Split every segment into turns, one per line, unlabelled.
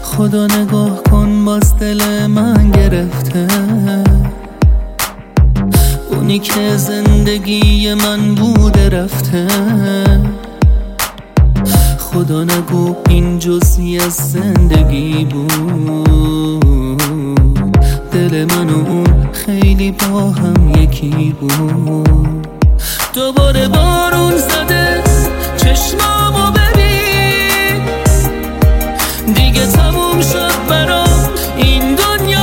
خدا نگاه کن باز دل من گرفته، اونی که زندگی من بوده رفته. خدا نگو این جزئی از زندگی بود، دل من و اون خیلی با هم یکی بود. دوباره بارون زده چشمامو ببین، دیگه تموم شد برام این دنیا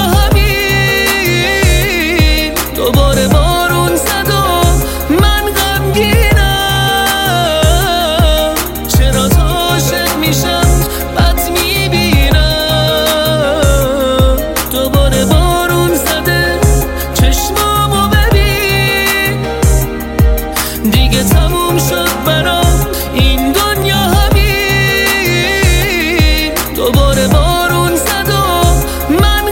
همین. دوباره بارون زد و من غمگینم، چرا تو عاشق میشم بد میبینم. دوباره بارون زده چشمامو ببین، دیگه تموم شد برام این دنیا همین. دوباره بارون زد و من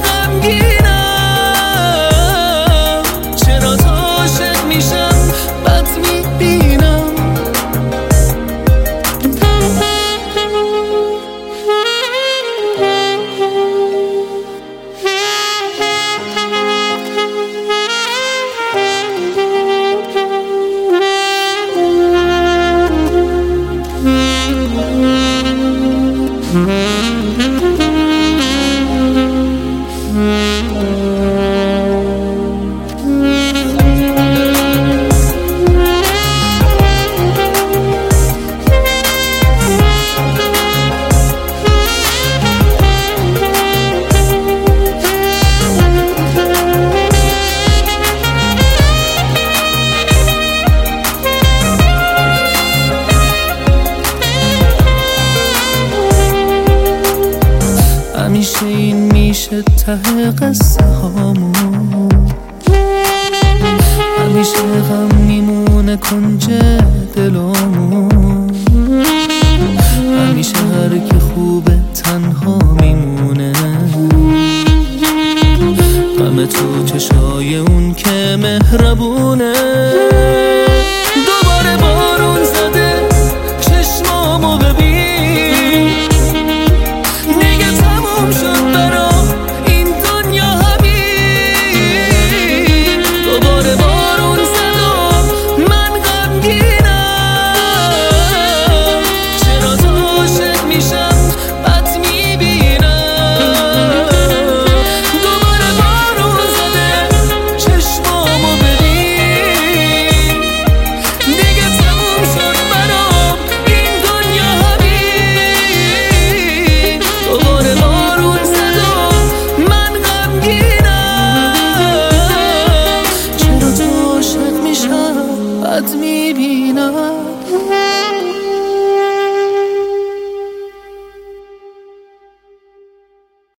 غمگینم، چرا تو عاشق میشم بد میبینم. همیشه این میشه ته قصه هامون، همیشه غم میمونه کنج دلامون، همیشه هر که خوبه تنها میمونه. غم تو چشای اون که مهربونه. دوباره بارون زده چشمامو ببین،